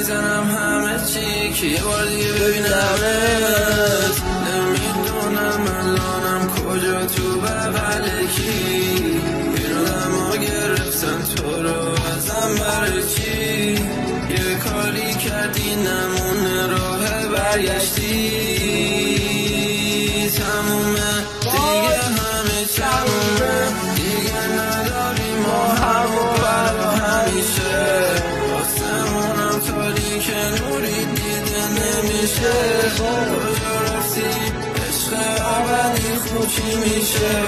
میزنم همه چی که یه بار دیگه ببینمت. نمیدونم الانم کجا، تو بغل کی. بیرونم ها گرفتن تو رو ازم برای چی. یه کاری کردی نمونه راه برگشتی. تمومه دیگه همه تمومه، دیگه نداری ما همو برا همیشه. آسمونم تاریک نوری دیده نمیشه. کجا رفتی عشق ابدی خوب چی میشه.